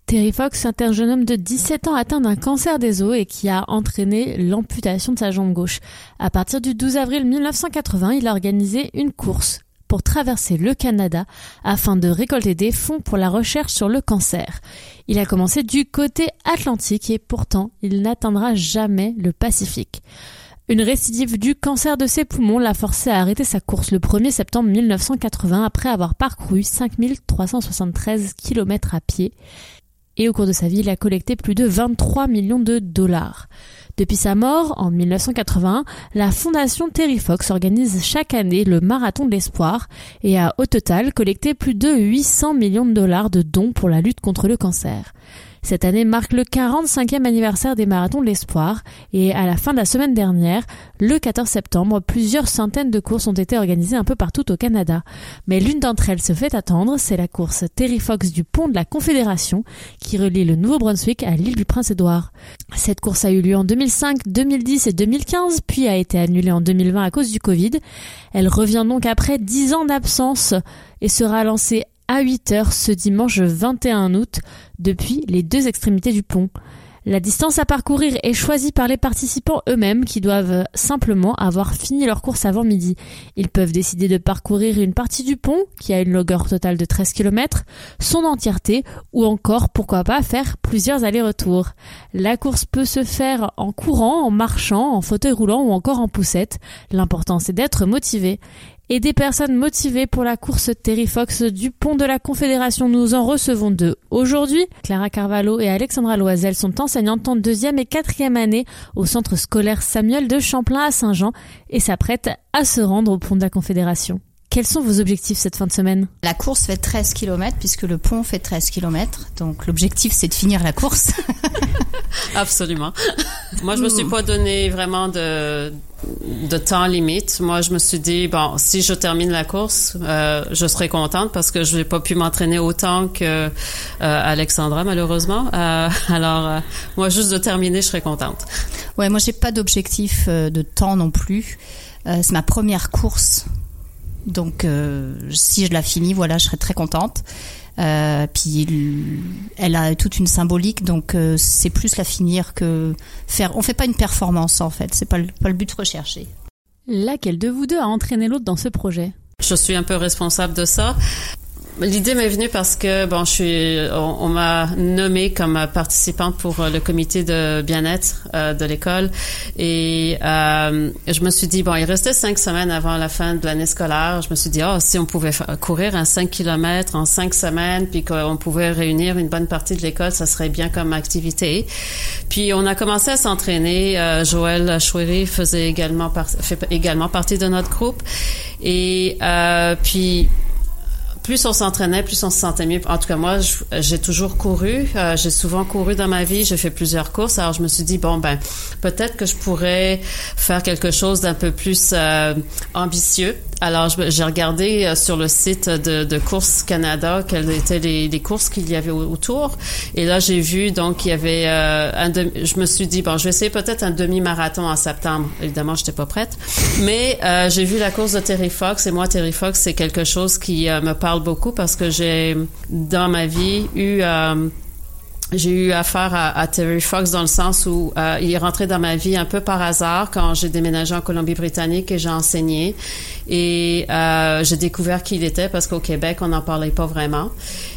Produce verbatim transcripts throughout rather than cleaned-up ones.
Terry Fox est un jeune homme de dix-sept ans atteint d'un cancer des os et qui a entraîné l'amputation de sa jambe gauche. À partir du douze avril mille neuf cent quatre-vingts, il a organisé une course pour traverser le Canada afin de récolter des fonds pour la recherche sur le cancer. Il a commencé du côté atlantique et pourtant, il n'atteindra jamais le Pacifique. Une récidive du cancer de ses poumons l'a forcé à arrêter sa course le premier septembre mille neuf cent quatre-vingts après avoir parcouru cinq mille trois cent soixante-treize kilomètres à pied. Et au cours de sa vie, il a collecté plus de vingt-trois millions de dollars. Depuis sa mort, en mille neuf cent quatre-vingt-un, la fondation Terry Fox organise chaque année le Marathon de l'Espoir et a au total collecté plus de huit cents millions de dollars de dons pour la lutte contre le cancer. Cette année marque le quarante-cinquième anniversaire des Marathons de l'Espoir et à la fin de la semaine dernière, le quatorze septembre, plusieurs centaines de courses ont été organisées un peu partout au Canada. Mais l'une d'entre elles se fait attendre, c'est la course Terry Fox du pont de la Confédération qui relie le Nouveau-Brunswick à l'île du Prince-Édouard. Cette course a eu lieu en deux mille cinq, deux mille dix et deux mille quinze, puis a été annulée en deux mille vingt à cause du Covid. Elle revient donc après dix ans d'absence et sera lancée à huit heures ce dimanche vingt et un août depuis les deux extrémités du pont. La distance à parcourir est choisie par les participants eux-mêmes qui doivent simplement avoir fini leur course avant midi. Ils peuvent décider de parcourir une partie du pont, qui a une longueur totale de treize kilomètres, son entièreté, ou encore, pourquoi pas, faire plusieurs allers-retours. La course peut se faire en courant, en marchant, en fauteuil roulant ou encore en poussette. L'important, c'est d'être motivé. Et des personnes motivées pour la course Terry Fox du pont de la Confédération. Nous en recevons deux aujourd'hui. Clara Carvalho et Alexandra Loisel sont enseignantes en deuxième et quatrième année au centre scolaire Samuel de Champlain à Saint-Jean et s'apprêtent à se rendre au pont de la Confédération. Quels sont vos objectifs cette fin de semaine ? La course fait treize kilomètres puisque le pont fait treize kilomètres. Donc l'objectif, c'est de finir la course. Absolument. Moi, je me suis pas donné vraiment de, de temps limite. Moi, je me suis dit, bon, si je termine la course, euh, je serai contente parce que je n'ai pas pu m'entraîner autant que euh, Alexandra, malheureusement. Euh, alors, euh, moi, juste de terminer, je serai contente. Ouais, moi, j'ai pas d'objectif euh, de temps non plus. Euh, c'est ma première course. Donc, euh, si je la finis, voilà, je serai très contente. Euh, puis, elle a toute une symbolique, donc euh, c'est plus la finir que faire. On fait pas une performance en fait, c'est pas le, pas le but recherché. Laquelle de vous deux a entraîné l'autre dans ce projet ? Je suis un peu responsable de ça. L'idée m'est venue parce que bon, je suis, on, on m'a nommée comme participante pour le comité de bien-être euh, de l'école et euh, je me suis dit bon, il restait cinq semaines avant la fin de l'année scolaire. Je me suis dit oh, si on pouvait f- courir un cinq kilomètres en cinq semaines, puis qu'on pouvait réunir une bonne partie de l'école, ça serait bien comme activité. Puis on a commencé à s'entraîner. Euh, Joël Chouéry faisait également par- fait également partie de notre groupe et euh, puis plus on s'entraînait, plus on se sentait mieux. En tout cas, moi, j'ai toujours couru. Euh, j'ai souvent couru dans ma vie. J'ai fait plusieurs courses. Alors, je me suis dit, bon, ben, peut-être que je pourrais faire quelque chose d'un peu plus euh, ambitieux. Alors, j'ai regardé euh, sur le site de, de Courses Canada quelles étaient les, les courses qu'il y avait autour. Et là, j'ai vu, donc, il y avait euh, un demi, je me suis dit, bon, je vais essayer peut-être un demi-marathon en septembre. Évidemment, j'étais pas prête. Mais euh, j'ai vu la course de Terry Fox. Et moi, Terry Fox, c'est quelque chose qui euh, me parle beaucoup parce que j'ai, dans ma vie, eu... Euh, J'ai eu affaire à, à Terry Fox dans le sens où euh, il est rentré dans ma vie un peu par hasard quand j'ai déménagé en Colombie-Britannique et j'ai enseigné. Et euh, j'ai découvert qui il était parce qu'au Québec, on n'en parlait pas vraiment.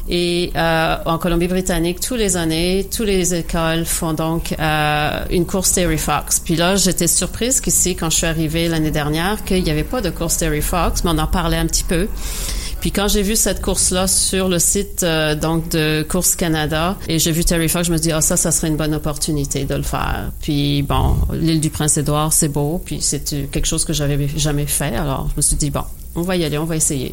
Et euh, en Colombie-Britannique, tous les années, toutes les écoles font donc euh, une course Terry Fox. Puis là, j'étais surprise qu'ici, quand je suis arrivée l'année dernière, qu'il n'y avait pas de course Terry Fox, mais on en parlait un petit peu. Puis quand j'ai vu cette course-là sur le site euh, donc de Courses Canada et j'ai vu Terry Fox, je me suis dit ah ça, ça serait une bonne opportunité de le faire. Puis bon, l'île du Prince-Édouard, c'est beau, puis c'est quelque chose que j'avais jamais fait. Alors je me suis dit bon, on va y aller, on va essayer.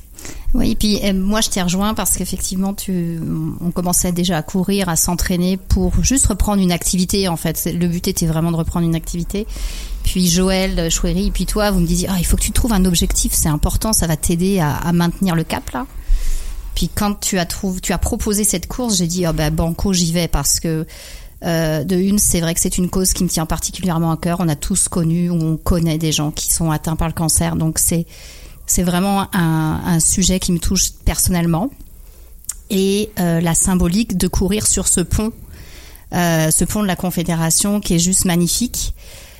Oui, puis euh, moi je t'ai rejoint parce qu'effectivement tu, on commençait déjà à courir, à s'entraîner pour juste reprendre une activité en fait. Le but était vraiment de reprendre une activité. Puis Joël Chouéry, et puis toi, vous me disiez ah il faut que tu trouves un objectif, c'est important, ça va t'aider à, à maintenir le cap là. Puis quand tu as trouvé, tu as proposé cette course, j'ai dit oh ben banco j'y vais parce que euh, de une c'est vrai que c'est une cause qui me tient particulièrement à cœur. On a tous connu ou on connaît des gens qui sont atteints par le cancer, donc c'est c'est vraiment un, un sujet qui me touche personnellement. et euh, la symbolique de courir sur ce pont, euh, ce pont de la Confédération qui est juste magnifique.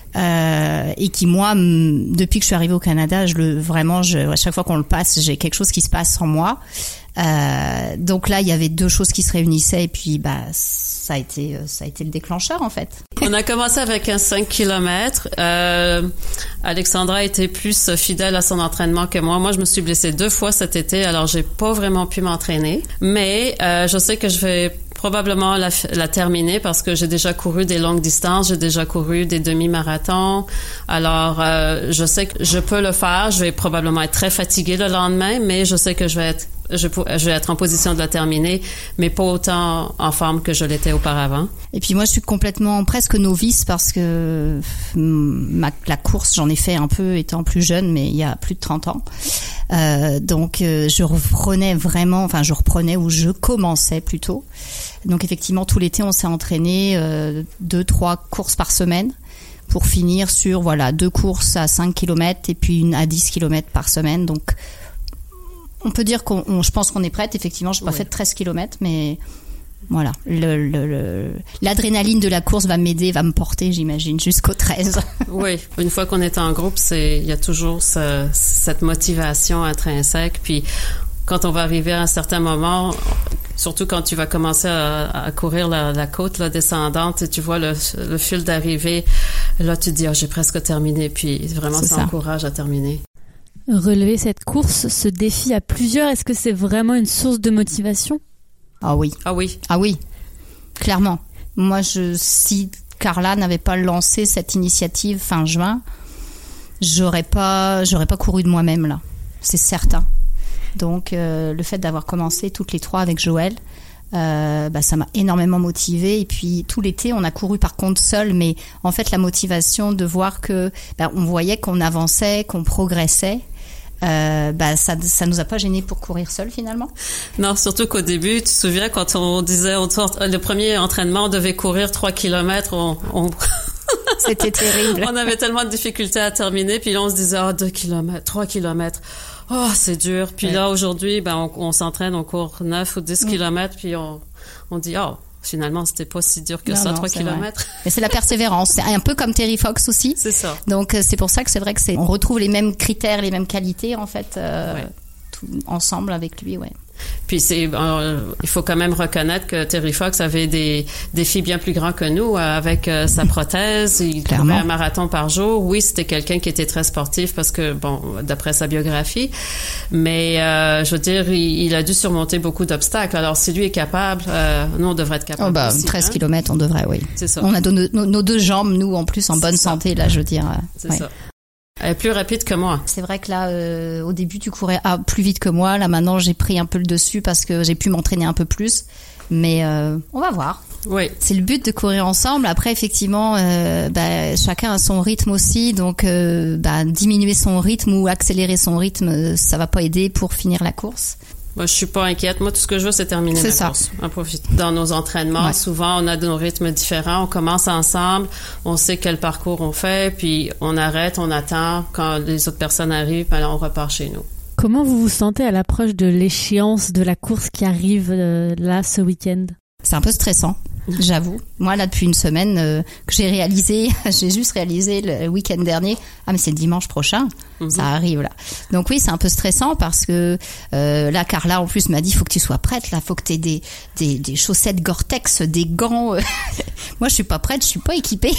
Euh, et qui moi m- depuis que je suis arrivée au Canada, je le vraiment je, à chaque fois qu'on le passe, j'ai quelque chose qui se passe en moi. Euh, donc là il y avait deux choses qui se réunissaient et puis bah ça a été ça a été le déclencheur en fait. On a commencé avec un cinq kilomètres. Euh, Alexandra était plus fidèle à son entraînement que moi. Moi, je me suis blessée deux fois cet été, alors j'ai pas vraiment pu m'entraîner. Mais euh, je sais que je vais probablement la, la terminer parce que j'ai déjà couru des longues distances, j'ai déjà couru des demi-marathons. Alors, euh, je sais que je peux le faire. Je vais probablement être très fatiguée le lendemain, mais je sais que je vais être Je, je vais être en position de la terminer, mais pas autant en forme que je l'étais auparavant. Et puis moi, je suis complètement presque novice parce que ma, la course, j'en ai fait un peu étant plus jeune, mais il y a plus de trente ans. Euh, donc, euh, je reprenais vraiment, enfin, je reprenais ou je commençais plutôt. Donc, effectivement, tout l'été, on s'est entraîné euh, deux, trois courses par semaine pour finir sur, voilà, deux courses à cinq kilomètres et puis une à dix kilomètres par semaine. Donc, on peut dire qu'on, on, je pense qu'on est prête. Effectivement, j'ai pas oui. fait treize kilomètres, mais voilà, le, le, le, l'adrénaline de la course va m'aider, va me porter, j'imagine, jusqu'au treize. Oui, une fois qu'on est en groupe, c'est, il y a toujours ce, cette motivation intrinsèque. Puis, quand on va arriver à un certain moment, surtout quand tu vas commencer à, à courir la, la côte là, descendante et tu vois le, le fil d'arrivée, là, tu te dis, oh, j'ai presque terminé. Puis, vraiment, ça encourage à terminer. Relever cette course, ce défi à plusieurs, est-ce que c'est vraiment une source de motivation ? Ah oui. Ah oui. Ah oui. Clairement. Moi, je, si Carla n'avait pas lancé cette initiative fin juin, j'aurais pas, j'aurais pas couru de moi-même là. C'est certain. Donc, euh, le fait d'avoir commencé toutes les trois avec Joël, euh, bah, ça m'a énormément motivée. Et puis, tout l'été, on a couru par contre seul, mais en fait, la motivation de voir que, bah, on voyait qu'on avançait, qu'on progressait. Euh, bah ça ça nous a pas gêné pour courir seul finalement. Non, surtout qu'au début, tu te souviens quand on disait on, le premier entraînement on devait courir trois kilomètres, on, on... c'était terrible. On avait tellement de difficultés à terminer, puis là on se disait oh deux kilomètres, trois kilomètres. Oh, c'est dur. Puis ouais. Là aujourd'hui, ben on, on s'entraîne, on court neuf ou dix mmh. kilomètres, puis on on dit oh finalement, c'était pas si dur que non, ça, trois kilomètres. Mais c'est la persévérance. C'est un peu comme Terry Fox aussi. C'est ça. Donc, c'est pour ça que c'est vrai que c'est, on retrouve les mêmes critères, les mêmes qualités, en fait, euh, ouais. tout, ensemble avec lui, ouais. Puis c'est, euh, il faut quand même reconnaître que Terry Fox avait des défis bien plus grands que nous euh, avec euh, sa prothèse. Il courait un marathon par jour. Oui, c'était quelqu'un qui était très sportif parce que, bon, d'après sa biographie. Mais, euh, je veux dire, il, il a dû surmonter beaucoup d'obstacles. Alors, si lui est capable, euh, nous, on devrait être capable. Oh, bah, aussi, treize hein? kilomètres, on devrait, oui. C'est ça. On a nos, nos, nos deux jambes, nous, en plus, en bonne ça. santé, là, je veux dire. Euh, C'est ouais. ça. Elle est plus rapide que moi. C'est vrai que là, euh, au début, tu courais ah, plus vite que moi. Là, maintenant, j'ai pris un peu le dessus parce que j'ai pu m'entraîner un peu plus. Mais euh, on va voir. Oui. C'est le but de courir ensemble. Après, effectivement, euh, bah, chacun a son rythme aussi. Donc, euh, bah, diminuer son rythme ou accélérer son rythme, ça va pas aider pour finir la course. Moi, je suis pas inquiète. Moi, tout ce que je veux, c'est terminer c'est ma ça. course. On profite. Dans nos entraînements, ouais. Souvent, on a nos rythmes différents. On commence ensemble. On sait quel parcours on fait. Puis, on arrête, on attend. Quand les autres personnes arrivent, ben là, on repart chez nous. Comment vous vous sentez à l'approche de l'échéance de la course qui arrive euh, là, ce week-end ? C'est un peu stressant. J'avoue. Moi, là, depuis une semaine euh, que j'ai réalisé, j'ai juste réalisé le week-end dernier. Ah, mais c'est le dimanche prochain. Mm-hmm. Ça arrive, là. Donc oui, c'est un peu stressant parce que euh, là, Carla, en plus, m'a dit, faut que tu sois prête, là. Faut que tu aies des, des, des chaussettes Gore-Tex, des gants. Moi, je suis pas prête, je suis pas équipée.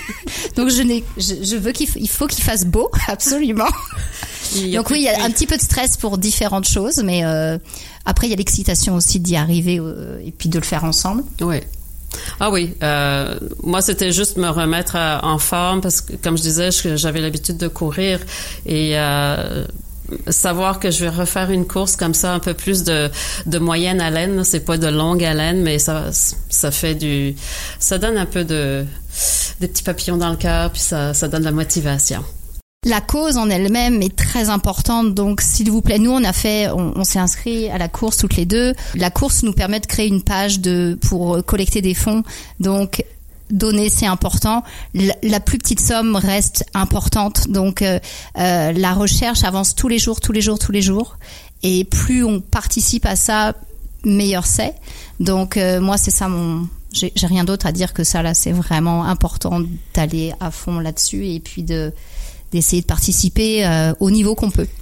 Donc, je n'ai, je, je veux qu'il il faut qu'il fasse beau, absolument. Donc oui, il y a un petit peu de stress pour différentes choses, mais euh, après, il y a l'excitation aussi d'y arriver euh, et puis de le faire ensemble. Oui. Ah oui, euh, moi c'était juste me remettre à, en forme parce que comme je disais, je, j'avais l'habitude de courir et euh, savoir que je vais refaire une course comme ça un peu plus de de moyenne haleine, c'est pas de longue haleine, mais ça ça fait du ça donne un peu de des petits papillons dans le cœur puis ça ça donne de la motivation. La cause en elle-même est très importante, donc s'il vous plaît, nous on a fait, on, on s'est inscrit à la course toutes les deux. La course nous permet de créer une page de pour collecter des fonds, donc donner c'est important. La, la plus petite somme reste importante, donc euh, euh, la recherche avance tous les jours, tous les jours, tous les jours, et plus on participe à ça, meilleur c'est. Donc euh, moi c'est ça mon j'ai, j'ai rien d'autre à dire que ça là, c'est vraiment important d'aller à fond là-dessus et puis de d'essayer de participer euh, au niveau qu'on peut.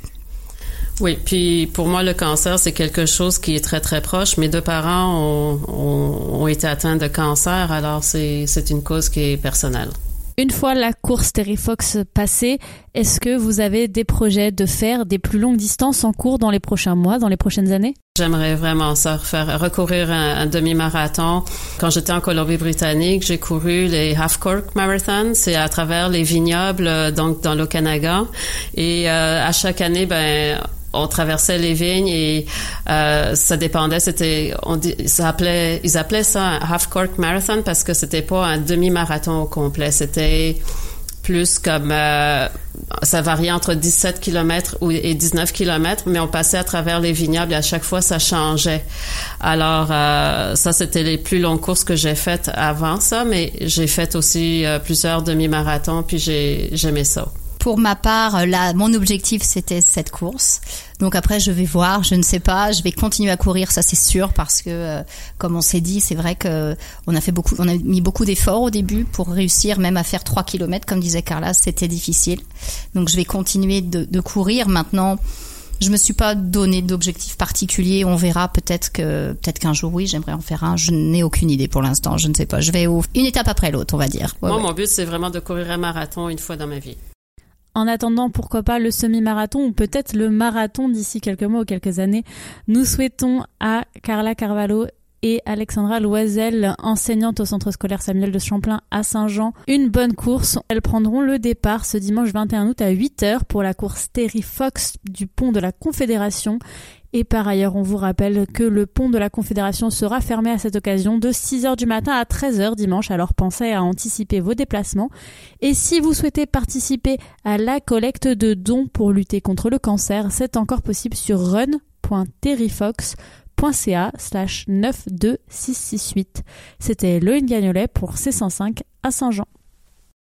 Oui, puis pour moi, le cancer, c'est quelque chose qui est très, très proche. Mes deux parents ont, ont, ont été atteints de cancer, alors c'est, c'est une cause qui est personnelle. Une fois la course Terrifox passée, est-ce que vous avez des projets de faire des plus longues distances en cours dans les prochains mois, dans les prochaines années? J'aimerais vraiment ça, faire recourir un, un demi-marathon. Quand j'étais en Colombie-Britannique, j'ai couru les Half Cork Marathon. C'est à travers les vignobles, donc dans l'Okanagan. Et euh, à chaque année, ben on traversait les vignes et euh, ça dépendait, c'était on dit, ça appelait ils appelaient ça un Half Cork Marathon parce que c'était pas un demi-marathon au complet, c'était plus comme euh, ça variait entre dix-sept kilomètres et dix-neuf kilomètres, mais on passait à travers les vignobles et à chaque fois ça changeait. Alors euh, ça c'était les plus longues courses que j'ai faites avant ça, mais j'ai fait aussi euh, plusieurs demi-marathons puis j'ai j'aimais ça. Pour ma part, là, mon objectif, c'était cette course. Donc après, je vais voir, je ne sais pas, je vais continuer à courir, ça c'est sûr, parce que, euh, comme on s'est dit, c'est vrai que on a fait beaucoup, on a mis beaucoup d'efforts au début pour réussir même à faire trois kilomètres, comme disait Carla, c'était difficile. Donc je vais continuer de, de courir. Maintenant, je me suis pas donné d'objectif particulier. On verra, peut-être que, peut-être qu'un jour, oui, j'aimerais en faire un. Je n'ai aucune idée pour l'instant. Je ne sais pas. Je vais au, une étape après l'autre, on va dire. Ouais, Moi, ouais. mon but, c'est vraiment de courir un marathon une fois dans ma vie. En attendant, pourquoi pas le semi-marathon ou peut-être le marathon d'ici quelques mois ou quelques années. Nous souhaitons à Carla Carvalho et Alexandra Loisel, enseignantes au centre scolaire Samuel de Champlain à Saint-Jean, une bonne course. Elles prendront le départ ce dimanche vingt et un août à huit heures pour la course Terrifox du pont de la Confédération. Et par ailleurs, on vous rappelle que le pont de la Confédération sera fermé à cette occasion de six heures du matin à treize heures dimanche, alors pensez à anticiper vos déplacements. Et si vous souhaitez participer à la collecte de dons pour lutter contre le cancer, c'est encore possible sur run point terrifox point c a slash neuf deux six six huit. C'était Loïne Gagnolet pour C cent cinq à Saint-Jean.